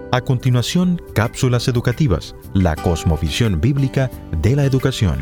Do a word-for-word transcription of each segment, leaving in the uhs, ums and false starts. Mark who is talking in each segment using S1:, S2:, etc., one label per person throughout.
S1: A continuación, cápsulas educativas, la cosmovisión bíblica de la educación.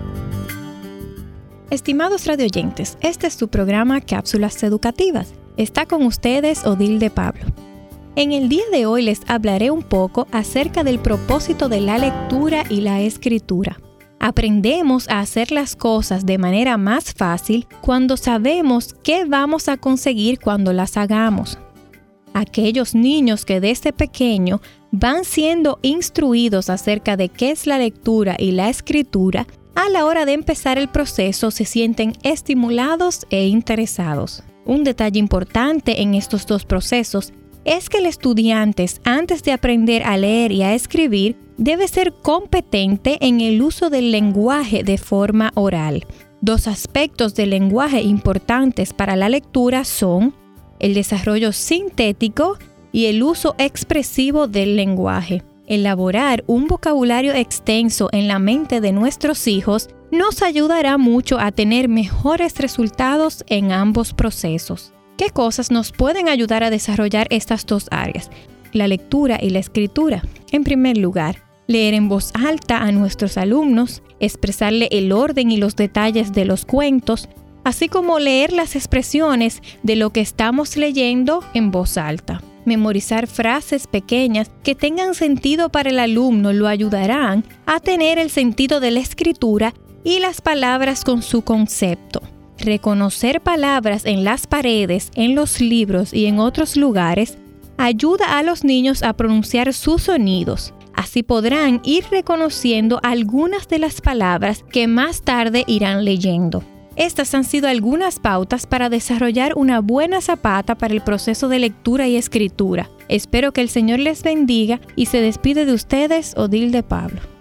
S2: Estimados radioyentes, este es su programa Cápsulas Educativas. Está con ustedes Odilde Pablo. En el día de hoy les hablaré un poco acerca del propósito de la lectura y la escritura. Aprendemos a hacer las cosas de manera más fácil cuando sabemos qué vamos a conseguir cuando las hagamos. Aquellos niños que desde pequeño van siendo instruidos acerca de qué es la lectura y la escritura, a la hora de empezar el proceso se sienten estimulados e interesados. Un detalle importante en estos dos procesos es que el estudiante, antes de aprender a leer y a escribir, debe ser competente en el uso del lenguaje de forma oral. Dos aspectos del lenguaje importantes para la lectura son el desarrollo sintético y el uso expresivo del lenguaje. Elaborar un vocabulario extenso en la mente de nuestros hijos nos ayudará mucho a tener mejores resultados en ambos procesos. ¿Qué cosas nos pueden ayudar a desarrollar estas dos áreas? La lectura y la escritura. En primer lugar, leer en voz alta a nuestros alumnos, expresarle el orden y los detalles de los cuentos, así como leer las expresiones de lo que estamos leyendo en voz alta. Memorizar frases pequeñas que tengan sentido para el alumno lo ayudarán a tener el sentido de la escritura y las palabras con su concepto. Reconocer palabras en las paredes, en los libros y en otros lugares ayuda a los niños a pronunciar sus sonidos. Así podrán ir reconociendo algunas de las palabras que más tarde irán leyendo. Estas han sido algunas pautas para desarrollar una buena zapata para el proceso de lectura y escritura. Espero que el Señor les bendiga y se despide de ustedes, Odilde Pablo.